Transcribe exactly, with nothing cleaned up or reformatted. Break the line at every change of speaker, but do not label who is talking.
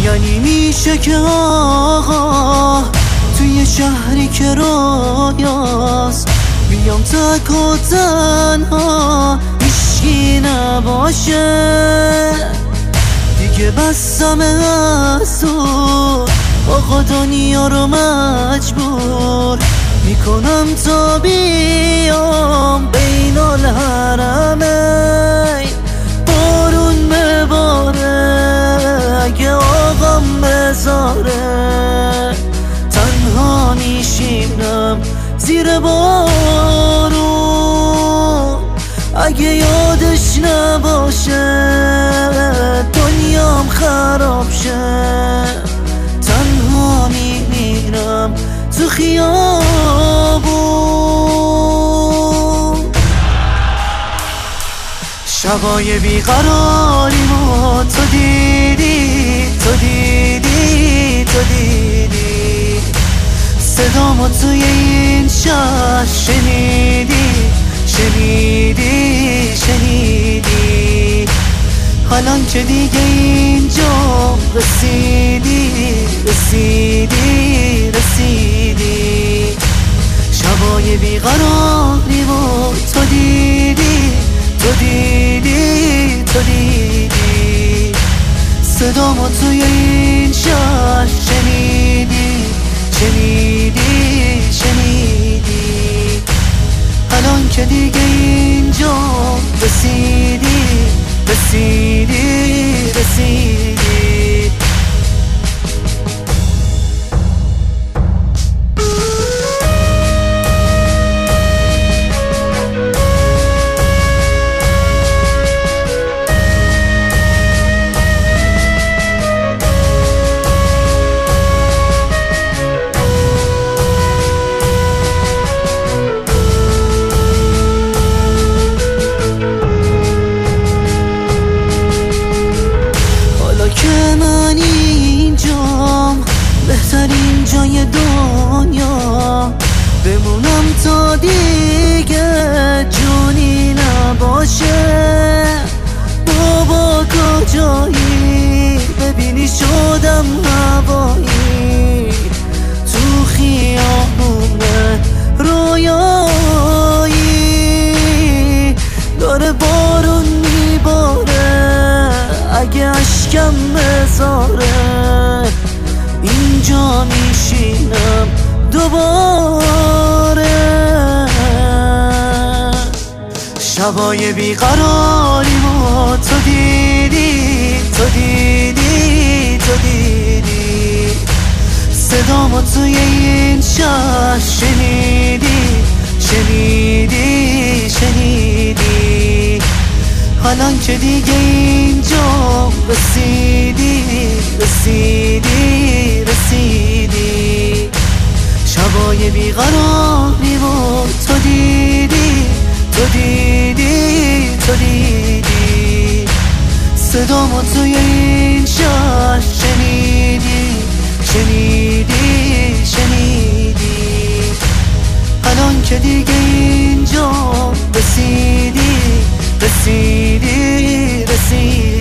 یعنی میشه که آقا توی شهری که رویاست بیام تک و تنها هیچکی نباشه دیگه بسم از تو آقا دنیا رو مجبور میکنم تا بیام بین الحرمین بارون بباره اگه آقام بذاره تنها میشینم زیر بارون اگه یادش نباشه دنیام خراب شه تنها میمیرم تو خیابون شبای بیقراریمو تو دیدی تو دیدی تو دیدی صدامو توی این شهر شنیدی شنیدی شنیدی حالان که دیگه اینجا رسیدی رسیدی رسیدی شبای بیقراریمو تو دیدی تو دیدی تو دیدی صدامو توی این شهر شنیدی شنیدی شنیدی الان که دیگه اینجا رسیدی رسیدی رسیدی که من اینجام بهترین جای دنیا بمونم تا دیگه جونی نباشه بابا کجایی ببینی شدم هوایی تو خیابون رویایی داره بارون میباره اگه اشکم بذاره اینجا میشینم دوباره شبای بیقراریمو تو دیدی تو دیدی تو دیدی صدامو توی این شهر شنیدی شنیدی شنیدی حالان که دیگه اینجا رسیدی رسیدی رسیدی شبای بیقراریمو تو دیدی تو دیدی تو دیدی صدامو توی این شهر شنیدی شنیدی شنیدی الان که دیگه اینجا رسیدی رسیدی رسیدی